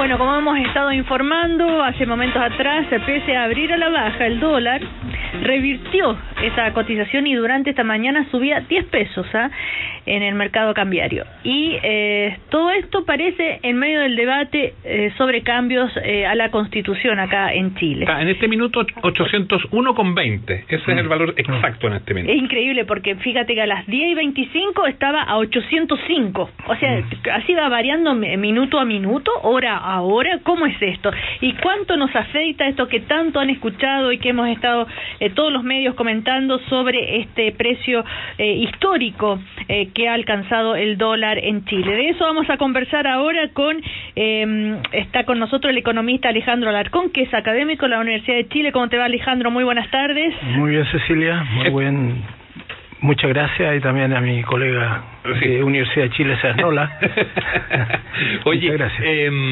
Bueno, como hemos estado informando hace momentos atrás, pese a abrir a la baja el dólar, revirtió esa cotización y durante esta mañana subía 10 pesos en el mercado cambiario. Y todo esto parece en medio del debate sobre cambios a la Constitución acá en Chile. En este minuto 801,20, ese es el valor exacto en este minuto. Es increíble porque fíjate que a las 10:25 estaba a 805, o sea, así va variando minuto a minuto, hora a hora. ¿Cómo es esto? ¿Y cuánto nos afecta esto que tanto han escuchado y que hemos estado todos los medios comentando sobre este precio histórico que ha alcanzado el dólar en Chile? De eso vamos a conversar ahora está con nosotros el economista Alejandro Alarcón, que es académico de la Universidad de Chile. ¿Cómo te va, Alejandro? Muy buenas tardes. Muy bien, Cecilia, muy bien. Muchas gracias, y también a mi colega de Universidad de Chile, Cernola. Oye, gracias.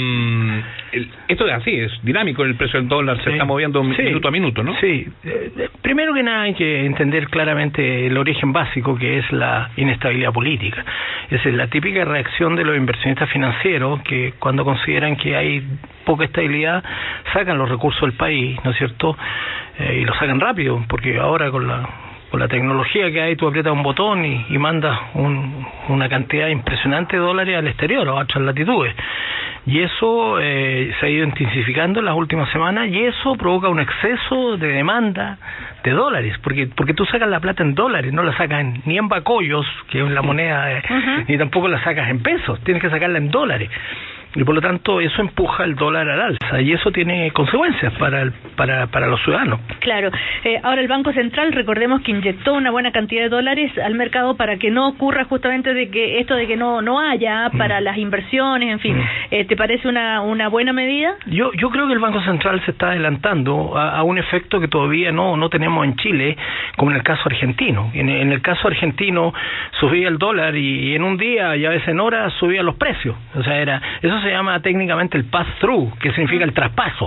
Esto es así, es dinámico, el precio del dólar se está moviendo minuto a minuto, ¿no? Sí. Primero que nada hay que entender claramente el origen básico, que es la inestabilidad política. Es la típica reacción de los inversionistas financieros, que cuando consideran que hay poca estabilidad, sacan los recursos del país, ¿no es cierto? Y lo sacan rápido, porque ahora con la tecnología que hay, tú aprietas un botón y mandas una cantidad impresionante de dólares al exterior o a otras latitudes. Y eso se ha ido intensificando en las últimas semanas, y eso provoca un exceso de demanda de dólares, porque tú sacas la plata en dólares, no la sacas ni en bacollos, que es la moneda, ni tampoco la sacas en pesos, tienes que sacarla en dólares. Y por lo tanto eso empuja el dólar al alza, y eso tiene consecuencias para los ciudadanos. Claro. Ahora el Banco Central, recordemos que inyectó una buena cantidad de dólares al mercado para que no ocurra justamente de que no haya para las inversiones, en fin. ¿Te parece una buena medida? Yo creo que el Banco Central se está adelantando a un efecto que todavía no tenemos en Chile, como en el caso argentino. En el caso argentino subía el dólar y en un día y a veces en horas subían los precios. O sea, eso se llama técnicamente el pass-through, que significa el traspaso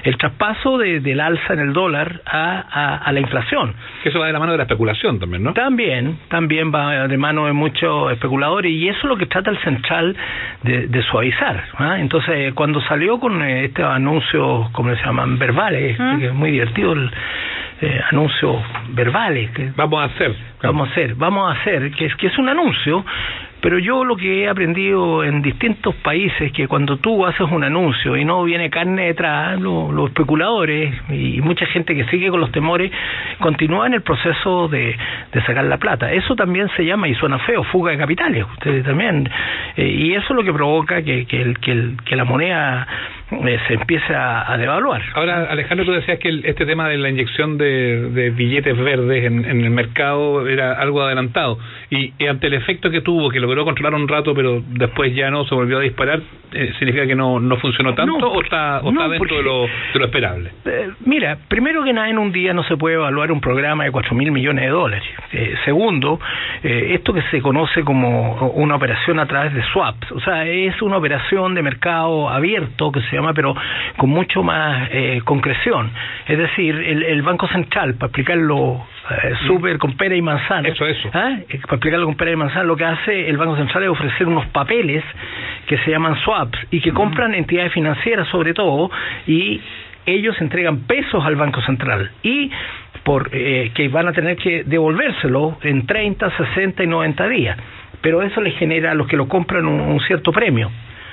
del alza en el dólar a la inflación. Eso va de la mano de la especulación también, ¿no? También va de mano de muchos especuladores, y eso es lo que trata el central de suavizar, ¿ah? Entonces, cuando salió con estos anuncios, ¿cómo se llaman? Verbales, que es muy divertido anuncios verbales que vamos a hacer, que es un anuncio. Pero yo lo que he aprendido en distintos países es que cuando tú haces un anuncio y no viene carne detrás, los especuladores y mucha gente que sigue con los temores continúan el proceso de sacar la plata. Eso también se llama, y suena feo, fuga de capitales. Ustedes también. Y eso es lo que provoca que la moneda se empieza a devaluar. Ahora, Alejandro, tú decías que este tema de la inyección de billetes verdes en el mercado era algo adelantado, y ante el efecto que tuvo, que logró controlar un rato pero después ya no se volvió a disparar, ¿significa que no funcionó tanto o está dentro de lo esperable? Mira, primero que nada, en un día no se puede evaluar un programa de 4.000 millones de dólares. Segundo, esto que se conoce como una operación a través de swaps, o sea, es una operación de mercado abierto que se llama, pero con mucho más concreción. Es decir, el Banco Central, para explicarlo súper con pera y manzana, para explicarlo con pera y manzana, lo que hace el Banco Central es ofrecer unos papeles que se llaman swaps y que compran entidades financieras sobre todo, y ellos entregan pesos al Banco Central y que van a tener que devolvérselo en 30, 60 y 90 días. Pero eso les genera a los que lo compran un cierto premio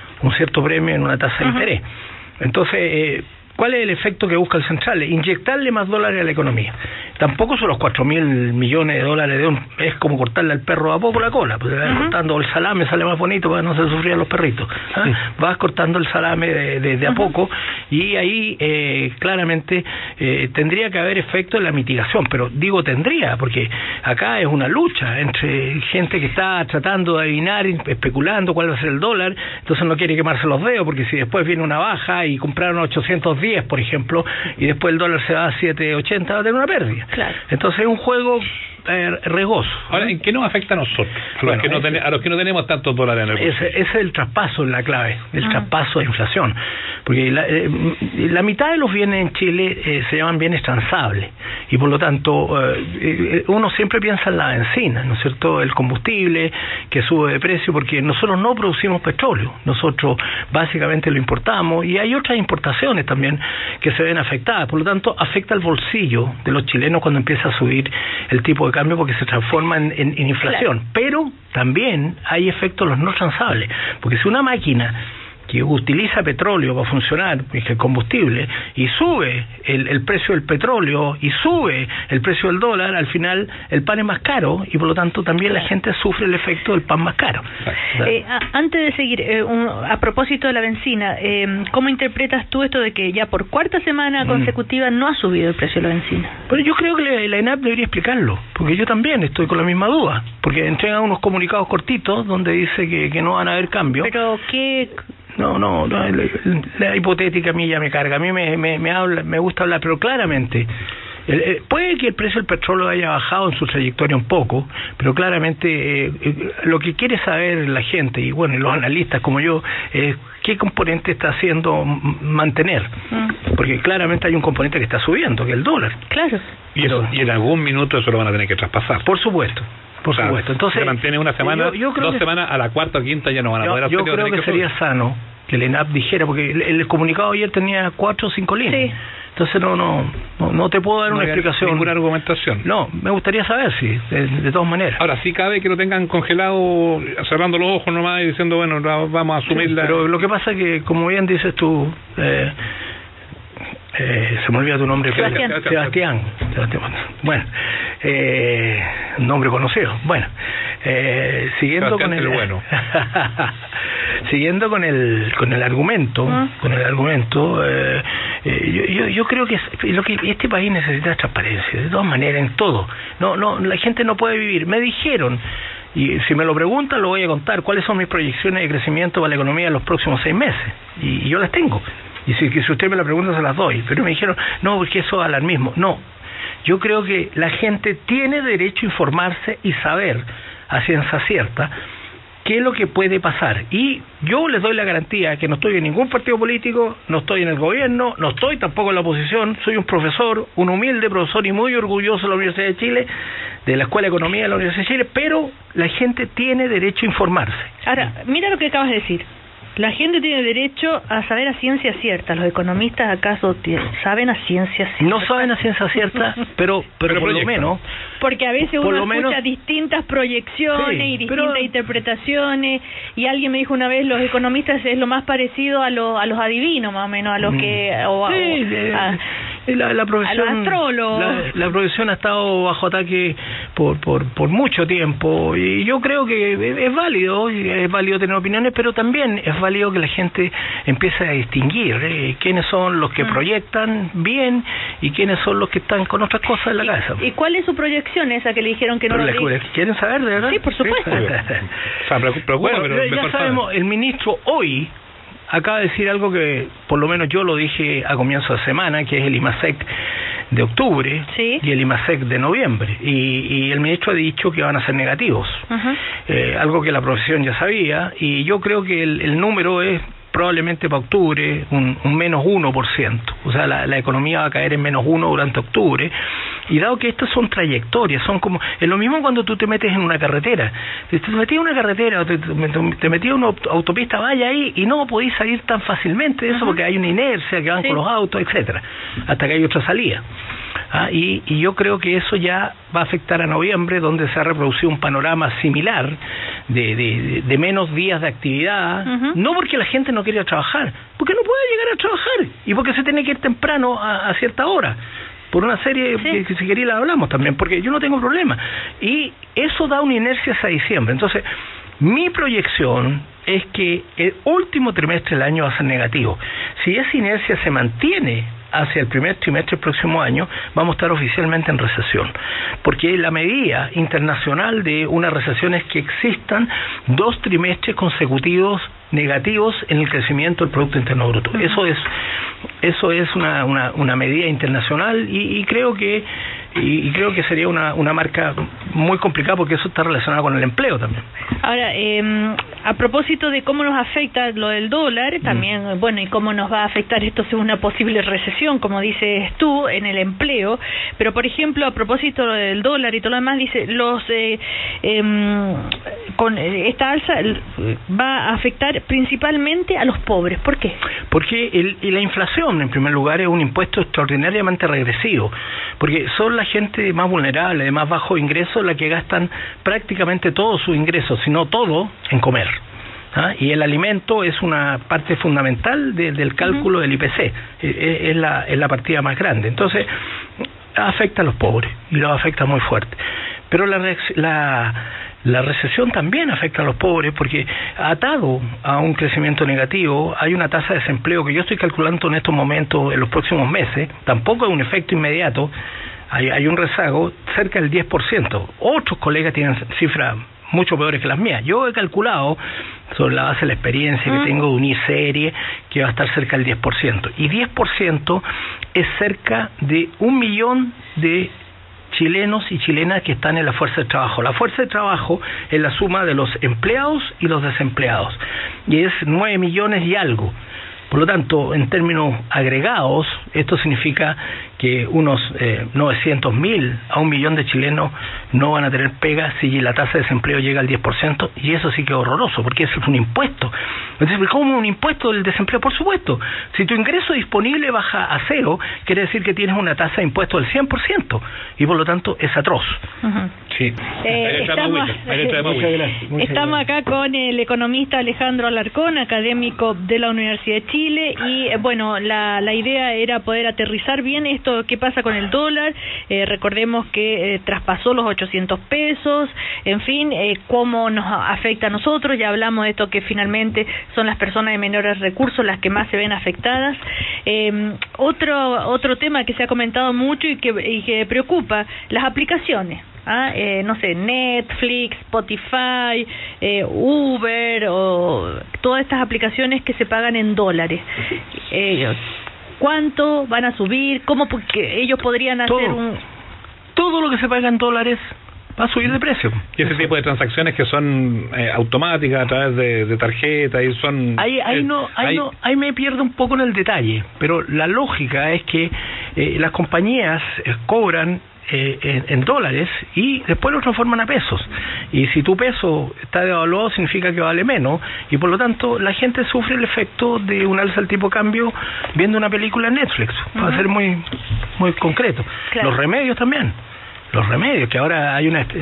en una tasa de interés. Entonces, ¿cuál es el efecto que busca el central? Inyectarle más dólares a la economía. Tampoco son los 4.000 millones de dólares es como cortarle al perro a poco la cola, pues cortando el salame, sale más bonito para que no se sufrían los perritos. Vas cortando el salame de a poco, y ahí claramente tendría que haber efecto en la mitigación, pero digo tendría, porque acá es una lucha entre gente que está tratando de adivinar, especulando cuál va a ser el dólar, entonces no quiere quemarse los dedos, porque si después viene una baja y compraron 810, por ejemplo, y después el dólar se va a 7.80, va a tener una pérdida. Claro. Entonces es un juego riesgoso. Ahora, ¿en qué nos afecta a nosotros? A los que no tenemos tantos dólares en el bolsillo. Ese es el traspaso, la clave, el traspaso de inflación. Porque la mitad de los bienes en Chile se llaman bienes transables. Y por lo tanto, uno siempre piensa en la benzina, ¿no es cierto? El combustible que sube de precio, porque nosotros no producimos petróleo. Nosotros básicamente lo importamos y hay otras importaciones también que se ven afectadas. Por lo tanto, afecta el bolsillo de los chilenos cuando empieza a subir el tipo de cambio porque se transforma en inflación. Claro. Pero también hay efectos los no transables, porque si una máquina que utiliza petróleo para funcionar, es el combustible, y sube el precio del petróleo y sube el precio del dólar, al final el pan es más caro y por lo tanto también la gente sufre el efecto del pan más caro. Antes de seguir, a propósito de la benzina, ¿cómo interpretas tú esto de que ya por cuarta semana consecutiva no ha subido el precio de la benzina? Bueno, yo creo que la ENAP debería explicarlo, porque yo también estoy con la misma duda, porque entregan unos comunicados cortitos donde dice que no van a haber cambios. Pero ¿qué...? No, la hipotética a mí ya me carga. A mí me gusta hablar, pero claramente puede que el precio del petróleo haya bajado en su trayectoria un poco, pero claramente lo que quiere saber la gente y bueno, los analistas como yo, es qué componente está haciendo mantener, porque claramente hay un componente que está subiendo, que es el dólar. Claro. Y en algún minuto eso lo van a tener que traspasar. Por supuesto. Por supuesto. Entonces, se mantiene una semana, dos semanas, a la cuarta o quinta ya no van a poder hacer. Yo creo que sería sano que el ENAP dijera, porque el comunicado ayer tenía 4 o 5 líneas. Sí. Entonces no te puedo dar una explicación. Ninguna argumentación. No, me gustaría saber, sí, de todas maneras. Ahora, sí cabe que lo tengan congelado, cerrando los ojos nomás y diciendo, bueno, vamos a asumir Pero lo que pasa es que, como bien dices tú, se me olvida tu nombre. Sebastián. Bueno, un nombre conocido. Bueno, siguiendo con el bueno. Siguiendo con el argumento, yo creo que lo que este país necesita es transparencia, de todas maneras, en todo. No, la gente no puede vivir. Me dijeron, y si me lo preguntan lo voy a contar, cuáles son mis proyecciones de crecimiento para la economía en los próximos 6 meses, y yo las tengo. Y si usted me la pregunta se las doy, pero me dijeron, no, porque eso es alarmismo. No, yo creo que la gente tiene derecho a informarse y saber a ciencia cierta qué es lo que puede pasar. Y yo les doy la garantía que no estoy en ningún partido político, no estoy en el gobierno, no estoy tampoco en la oposición, soy un profesor, un humilde profesor y muy orgulloso de la Universidad de Chile, de la Escuela de Economía de la Universidad de Chile, pero la gente tiene derecho a informarse. Ahora, mira lo que acabas de decir. La gente tiene derecho a saber a ciencia cierta. ¿Los economistas acaso saben a ciencia cierta? No saben a ciencia cierta, pero por lo menos... Porque a veces uno escucha distintas proyecciones y distintas interpretaciones, y alguien me dijo una vez, los economistas es lo más parecido a los adivinos, más o menos, a los que... La profesión, a los astrólogos. La profesión ha estado bajo ataque por mucho tiempo, y yo creo que es válido tener opiniones, pero también es válido que la gente empiece a distinguir quiénes son los que proyectan bien y quiénes son los que están con otras cosas en la cabeza. ¿Y cuál es su proyección esa que le dijeron que no lo diga? ¿Quieren saber de verdad? Sí, por supuesto. Ya sabemos, el ministro hoy acaba de decir algo que por lo menos yo lo dije a comienzo de semana, que es el IMASEC de octubre y el IMASEC de noviembre, y el ministro ha dicho que van a ser negativos, algo que la profesión ya sabía, y yo creo que el número es probablemente para octubre un menos 1%, o sea, la economía va a caer en menos 1 durante octubre, y dado que estas son trayectorias, son como, es lo mismo cuando tú te metes en una carretera, te metías en una carretera o te metías en una autopista, vaya ahí y no podéis salir tan fácilmente de eso porque hay una inercia que van con los autos, etcétera, hasta que hay otra salida. Y yo creo que eso ya va a afectar a noviembre, donde se ha reproducido un panorama similar de menos días de actividad, no porque la gente no quiera trabajar, porque no puede llegar a trabajar y porque se tiene que ir temprano a cierta hora, por una serie que si quería la hablamos también, porque yo no tengo problema, y eso da una inercia hasta diciembre. Entonces mi proyección es que el último trimestre del año va a ser negativo. Si esa inercia se mantiene hacia el primer trimestre del próximo año, vamos a estar oficialmente en recesión, porque la medida internacional de una recesión es que existan 2 trimestres consecutivos negativos en el crecimiento del Producto Interno Bruto. Eso es una medida internacional, y creo que y creo que sería una marca muy complicada porque eso está relacionado con el empleo también. Ahora, a propósito de cómo nos afecta lo del dólar, también, bueno, y cómo nos va a afectar esto según una posible recesión, como dices tú, en el empleo, pero por ejemplo, a propósito del dólar y todo lo demás, dice, con esta alza va a afectar principalmente a los pobres. ¿Por qué? Porque la inflación, en primer lugar, es un impuesto extraordinariamente regresivo, porque son la gente más vulnerable, de más bajo ingreso, la que gastan prácticamente todos sus ingresos, si no todo, en comer. Y el alimento es una parte fundamental del cálculo del IPC, es la partida más grande. Entonces, afecta a los pobres, y los afecta muy fuerte. Pero la recesión también afecta a los pobres, porque atado a un crecimiento negativo, hay una tasa de desempleo que yo estoy calculando en estos momentos, en los próximos meses, tampoco es un efecto inmediato, hay un rezago cerca del 10%. Otros colegas tienen cifras mucho peores que las mías. Yo he calculado, sobre la base de la experiencia que tengo de Uniserie, que va a estar cerca del 10%. Y 10% es cerca de 1 millón de chilenos y chilenas que están en la fuerza de trabajo. La fuerza de trabajo es la suma de los empleados y los desempleados, y es 9 millones y algo. Por lo tanto, en términos agregados, esto significa que unos 900.000 a 1 millón de chilenos no van a tener pega si la tasa de desempleo llega al 10%, y eso sí que es horroroso, porque eso es un impuesto. Entonces, ¿cómo un impuesto del desempleo? Por supuesto, si tu ingreso disponible baja a cero, quiere decir que tienes una tasa de impuesto del 100%, y por lo tanto es atroz. Sí. Estamos acá con el economista Alejandro Alarcón, académico de la Universidad de Chile, y bueno, la idea era poder aterrizar bien esto, qué pasa con el dólar. Recordemos que traspasó los 800 pesos, en fin, cómo nos afecta a nosotros. Ya hablamos de esto, que finalmente son las personas de menores recursos las que más se ven afectadas. Otro tema que se ha comentado mucho y que preocupa, las aplicaciones. No sé, Netflix, Spotify, Uber, o todas estas aplicaciones que se pagan en dólares. ¿Cuánto van a subir? ¿Cómo? Porque ellos podrían hacer todo lo que se paga en dólares va a subir de precio. Y ese tipo de transacciones que son automáticas a través de tarjeta y son... Ahí me pierdo un poco en el detalle, pero la lógica es que las compañías cobran en dólares y después lo transforman a pesos, y si tu peso está devaluado significa que vale menos, y por lo tanto la gente sufre el efecto de un alza del tipo de cambio viendo una película en Netflix, para ser muy concreto. Claro. Los remedios también, que ahora hay una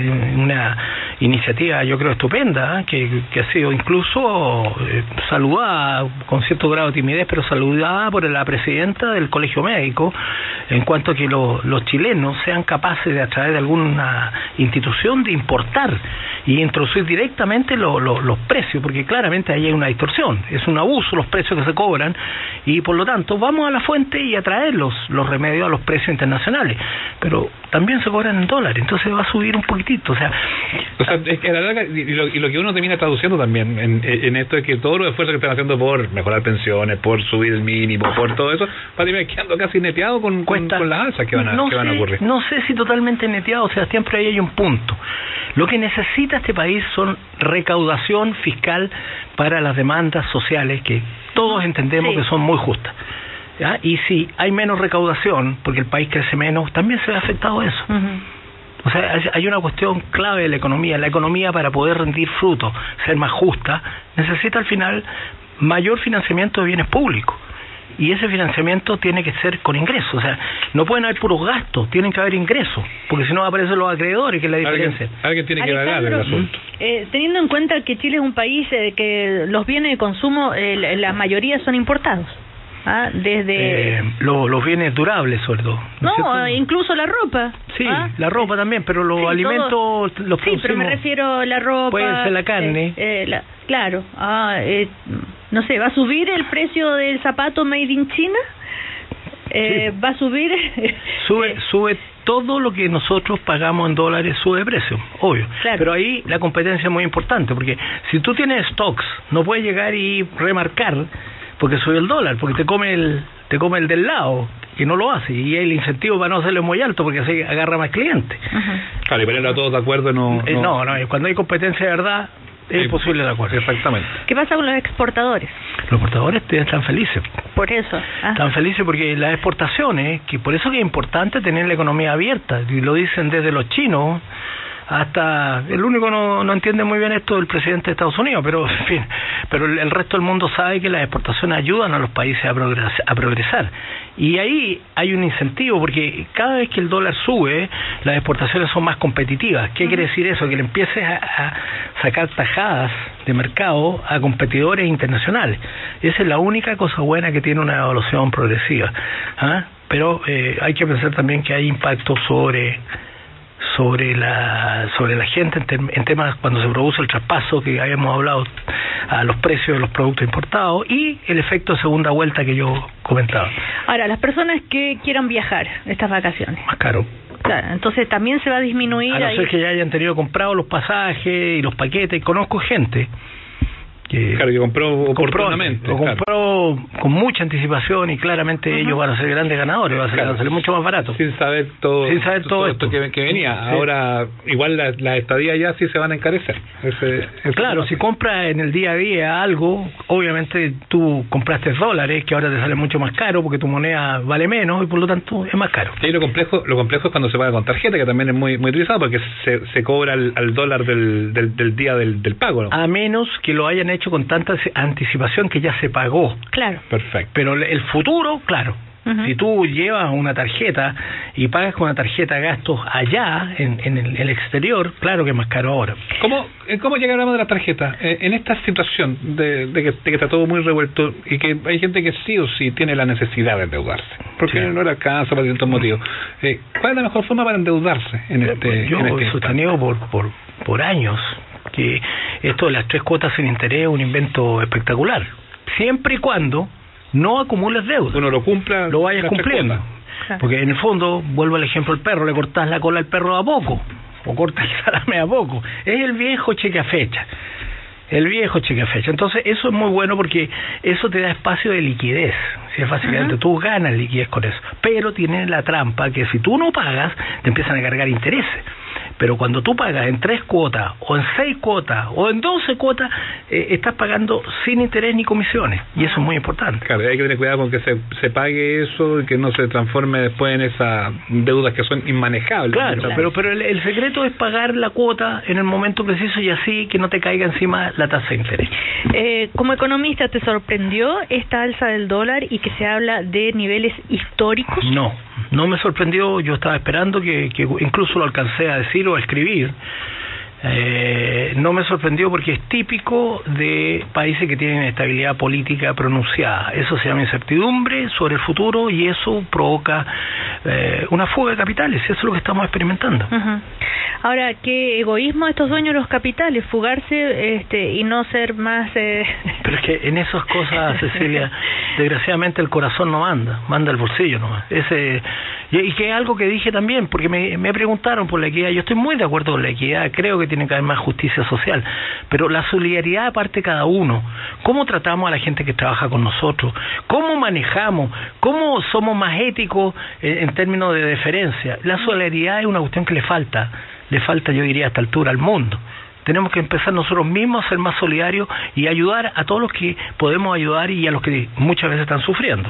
iniciativa, yo creo, estupenda, que ha sido incluso saludada con cierto grado de timidez, pero saludada por la presidenta del Colegio Médico, en cuanto a que los chilenos sean capaces de, a través de alguna institución, de importar y introducir directamente los precios, porque claramente ahí hay una distorsión, es un abuso los precios que se cobran, y por lo tanto vamos a la fuente y a traer los remedios a los precios internacionales, pero también se cobran en dólares, entonces va a subir un poquitito. O sea, es que a la larga, y lo que uno termina traduciendo también en esto es que todos los esfuerzos que están haciendo por mejorar pensiones, por subir el mínimo, por todo eso, va a terminar quedando casi neteado con las alzas que van a ocurrir. No sé si totalmente neteado, o sea, siempre ahí hay un punto. Lo que necesita este país son recaudación fiscal para las demandas sociales que todos entendemos que son muy justas. ¿Ya? Y si hay menos recaudación, porque el país crece menos, también se ve afectado eso. O sea, hay una cuestión clave de la economía. La economía, para poder rendir frutos, ser más justa, necesita al final mayor financiamiento de bienes públicos. Y ese financiamiento tiene que ser con ingresos. O sea, no pueden haber puros gastos, tienen que haber ingresos, porque si no aparecen los acreedores, que es la diferencia. Alguien tiene que pagar el asunto. Teniendo en cuenta que Chile es un país que los bienes de consumo, la mayoría son importados. Desde los bienes durables, sobre todo. No, incluso la ropa. Sí, la ropa también, pero los alimentos los sí, pero me refiero a la ropa. Puede ser la carne. Claro. No sé, ¿va a subir el precio del zapato made in China? ¿Va a subir? Sube todo lo que nosotros pagamos en dólares, sube de precio, obvio. Claro. Pero ahí la competencia es muy importante, porque si tú tienes stocks, no puedes llegar y remarcar porque sube el dólar, porque te come el del lado, que no lo hace, y el incentivo para no hacerlo es muy alto porque así agarra más clientes. Claro, y ponerlo a todos de acuerdo no... Cuando hay competencia de verdad es imposible de acuerdo. Exactamente. ¿Qué pasa con los exportadores? Los exportadores están felices. Por eso. Están felices porque las exportaciones, que por eso que es importante tener la economía abierta, y lo dicen desde los chinos hasta el único no entiende muy bien esto el presidente de Estados Unidos, pero en fin, pero el resto del mundo sabe que las exportaciones ayudan a los países a progresar, y ahí hay un incentivo porque cada vez que el dólar sube las exportaciones son más competitivas. ¿Qué quiere decir eso? Que le empieces a sacar tajadas de mercado a competidores internacionales. Esa es la única cosa buena que tiene una devaluación progresiva, pero hay que pensar también que hay impacto sobre la gente en temas cuando se produce el traspaso que habíamos hablado a los precios de los productos importados y el efecto de segunda vuelta que yo comentaba. Ahora, las personas que quieran viajar estas vacaciones. Más caro. Claro, entonces también se va a disminuir. A no ser que ya hayan tenido comprado los pasajes y los paquetes. Conozco gente que compró oportunamente. Compró con mucha anticipación y claramente ellos van a ser grandes ganadores, va a salir mucho más barato. Sin saber todo esto que venía. Sí. Ahora, igual las estadías ya sí se van a encarecer. Claro, si compras en el día a día algo, obviamente tú compraste dólares, que ahora te sale mucho más caro porque tu moneda vale menos y por lo tanto es más caro. Y lo complejo es cuando se paga con tarjeta, que también es muy utilizado porque se cobra al dólar del día del pago, ¿no? A menos que lo hayan hecho con tanta anticipación que ya se pagó. Claro. Perfecto. Pero el futuro, claro. Si tú llevas una tarjeta y pagas con una tarjeta gastos allá, en el exterior, claro que es más caro ahora. ¿Cómo llegamos de la tarjeta? En esta situación de que está todo muy revuelto y que hay gente que sí o sí tiene la necesidad de endeudarse, porque no le alcanza por ciertos motivos. ¿Cuál es la mejor forma para endeudarse Yo he sostenido por años que esto de las 3 cuotas sin interés es un invento espectacular, siempre y cuando no acumules deuda. Uno lo vayas cumpliendo. Porque en el fondo, vuelvo al ejemplo del perro, le cortás la cola al perro a poco, o cortas el salame a poco. Es el viejo cheque a fecha. Entonces eso es muy bueno porque eso te da espacio de liquidez. Si es fácilmente, tú ganas liquidez con eso. Pero tiene la trampa que si tú no pagas, te empiezan a cargar intereses. Pero cuando tú pagas en 3 cuotas, o en 6 cuotas, o en 12 cuotas, estás pagando sin interés ni comisiones. Y eso es muy importante. Claro, hay que tener cuidado con que se pague eso y que no se transforme después en esas deudas que son inmanejables. Claro. Pero el secreto es pagar la cuota en el momento preciso y así que no te caiga encima la tasa de interés. Como economista, ¿te sorprendió esta alza del dólar y que se habla de niveles históricos? No me sorprendió. Yo estaba esperando que incluso lo alcancé a decir o a escribir. No me sorprendió porque es típico de países que tienen estabilidad política pronunciada. Eso se llama incertidumbre sobre el futuro y eso provoca una fuga de capitales. Eso es lo que estamos experimentando. Ahora, qué egoísmo estos dueños de los capitales, fugarse y no ser más... Pero es que en esas cosas, Cecilia, desgraciadamente el corazón no manda el bolsillo nomás. Y que es algo que dije también, porque me preguntaron por la equidad. Yo estoy muy de acuerdo con la equidad, creo que tiene que haber más justicia social, pero la solidaridad aparte de cada uno. ¿Cómo tratamos a la gente que trabaja con nosotros? ¿Cómo manejamos? ¿Cómo somos más éticos en términos de deferencia? La solidaridad es una cuestión que le falta, yo diría, a esta altura al mundo. Tenemos que empezar nosotros mismos a ser más solidarios y ayudar a todos los que podemos ayudar y a los que muchas veces están sufriendo.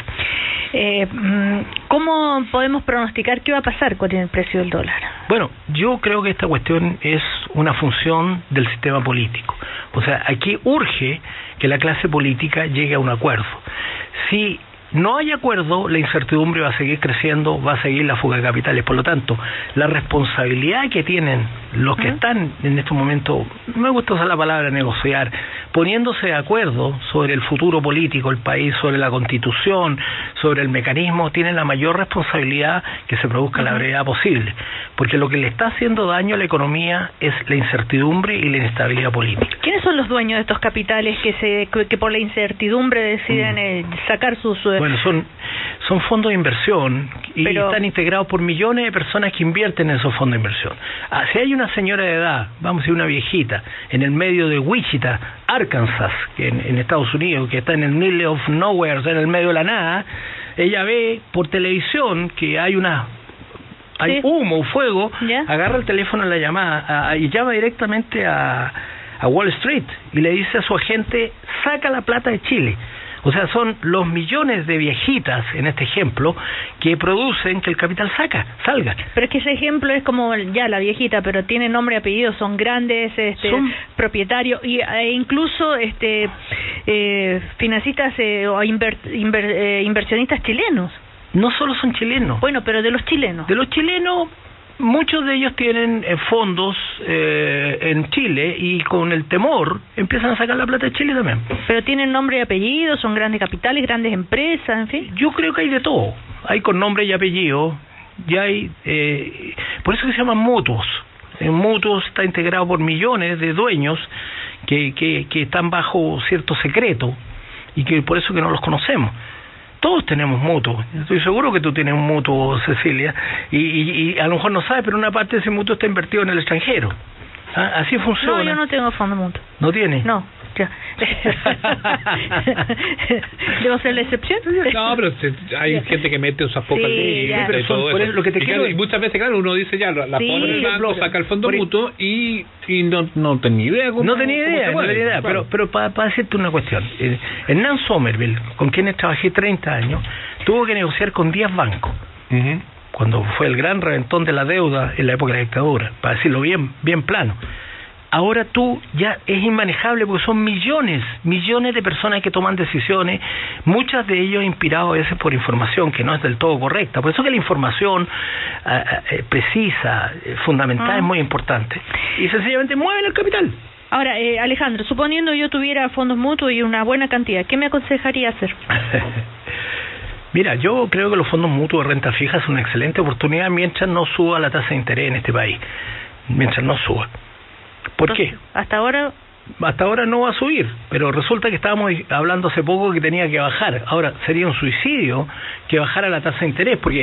¿Cómo podemos pronosticar qué va a pasar con el precio del dólar? Bueno, yo creo que esta cuestión es una función del sistema político. O sea, aquí urge que la clase política llegue a un acuerdo. Si no hay acuerdo, la incertidumbre va a seguir creciendo, va a seguir la fuga de capitales. Por lo tanto, la responsabilidad que tienen los que están en este momento, no me gusta usar la palabra negociar, poniéndose de acuerdo sobre el futuro político del país, sobre la constitución, sobre el mecanismo, tienen la mayor responsabilidad que se produzca la brevedad posible. Porque lo que le está haciendo daño a la economía es la incertidumbre y la inestabilidad política. ¿Quiénes son los dueños de estos capitales que por la incertidumbre deciden sacar sus... Bueno, son fondos de inversión y están integrados por millones de personas que invierten en esos fondos de inversión. Si hay una señora de edad, vamos a decir una viejita, en el medio de Wichita, Arkansas, que en Estados Unidos, que está en el middle of nowhere, o sea, en el medio de la nada, ella ve por televisión que hay humo, fuego, agarra el teléfono en la llamada y llama directamente a Wall Street y le dice a su agente, saca la plata de Chile. O sea, son los millones de viejitas, en este ejemplo, que producen que el capital salga. Pero es que ese ejemplo es como ya la viejita, pero tiene nombre y apellido, son grandes son propietarios e incluso financistas o inversionistas chilenos. No solo son chilenos. Bueno, pero de los chilenos. De los chilenos, muchos de ellos tienen fondos en Chile y con el temor empiezan a sacar la plata de Chile también. Pero tienen nombre y apellido, son grandes capitales, grandes empresas, en fin. Yo creo que hay de todo. Hay con nombre y apellido. Ya hay, por eso que se llaman mutuos. En mutuos está integrado por millones de dueños que están bajo cierto secreto y que por eso que no los conocemos. Todos tenemos mutuo. Estoy seguro que tú tienes un mutuo, Cecilia, y a lo mejor no sabes, pero una parte de ese mutuo está invertido en el extranjero. ¿Ah? Así funciona. No, yo no tengo fondo mutuo. ¿No tienes? No, ya. ¿Debo ser la excepción? No, pero hay gente que mete esas pocas pero todo eso. Lo que te quiero... Y muchas veces, claro, uno dice ya, la pone en el banco, saca el fondo mutuo y no tenía idea. No tenía idea, claro. Pero para decirte una cuestión, Hernán Somerville, con quienes trabajé 30 años, tuvo que negociar con 10 bancos. Cuando fue el gran reventón de la deuda en la época de la dictadura, para decirlo bien plano. Ahora ya es inmanejable porque son millones de personas que toman decisiones, muchas de ellos inspirados a veces por información que no es del todo correcta. Por eso que la información precisa, fundamental, es muy importante. Y sencillamente mueven el capital. Ahora, Alejandro, suponiendo yo tuviera fondos mutuos y una buena cantidad, ¿qué me aconsejaría hacer? Mira, yo creo que los fondos mutuos de renta fija es una excelente oportunidad mientras no suba la tasa de interés en este país. Mientras no suba. ¿Por qué? Hasta ahora no va a subir, pero resulta que estábamos hablando hace poco que tenía que bajar. Ahora, sería un suicidio que bajara la tasa de interés, porque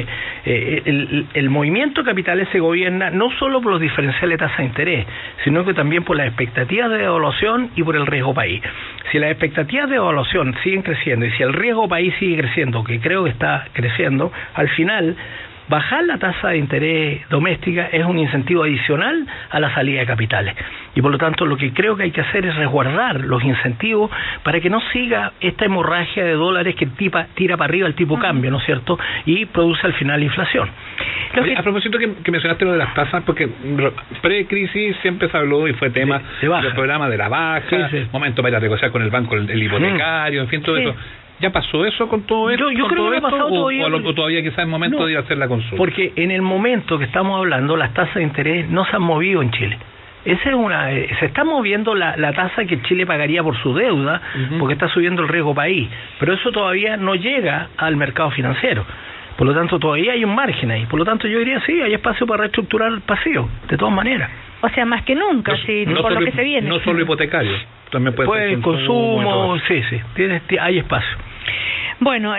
el movimiento de capitales se gobierna no solo por los diferenciales de tasa de interés, sino que también por las expectativas de devaluación y por el riesgo país. Si las expectativas de devaluación siguen creciendo y si el riesgo país sigue creciendo, que creo que está creciendo, al final bajar la tasa de interés doméstica es un incentivo adicional a la salida de capitales. Y por lo tanto lo que creo que hay que hacer es resguardar los incentivos para que no siga esta hemorragia de dólares que tira para arriba el tipo cambio, ¿no es cierto? Y produce al final inflación. A propósito que mencionaste lo de las tasas, porque pre-crisis siempre se habló y fue tema del programa de la baja, momento para negociar con el banco el hipotecario, en fin, todo eso. ¿Ya pasó eso con todo esto? Yo creo que no ha pasado todavía. ¿O todavía quizás es momento de ir a hacer la consulta? Porque en el momento que estamos hablando, las tasas de interés no se han movido en Chile. Se está moviendo la tasa que Chile pagaría por su deuda, porque está subiendo el riesgo país. Pero eso todavía no llega al mercado financiero. Por lo tanto, todavía hay un margen ahí. Por lo tanto, yo diría, sí, hay espacio para reestructurar el pasivo, de todas maneras. O sea, más que nunca, por lo que se viene. No solo hipotecario, también puede ser consumo, sí, hay espacio. Bueno,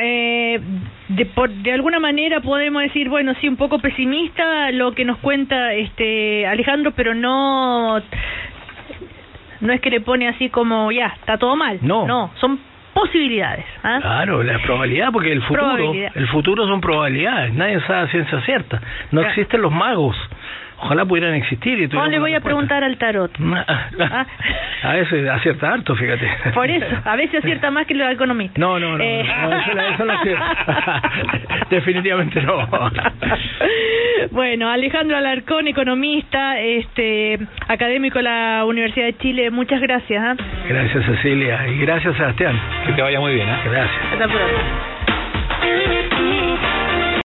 de alguna manera podemos decir, bueno, sí, un poco pesimista lo que nos cuenta Alejandro, pero no es que le pone así como, ya, está todo mal. No, son posibilidades. ¿Ah? Claro, la probabilidad, porque el futuro son probabilidades, nadie sabe a ciencia cierta. No existen los magos. Ojalá pudieran existir. No le voy a preguntar al tarot. A veces acierta harto, fíjate. Por eso, a veces acierta más que los economistas. No, eso no acierta. Definitivamente no. Bueno, Alejandro Alarcón, economista, académico de la Universidad de Chile, muchas gracias. Gracias, Cecilia, y gracias, Sebastián. Que te vaya muy bien. Gracias. Hasta pronto.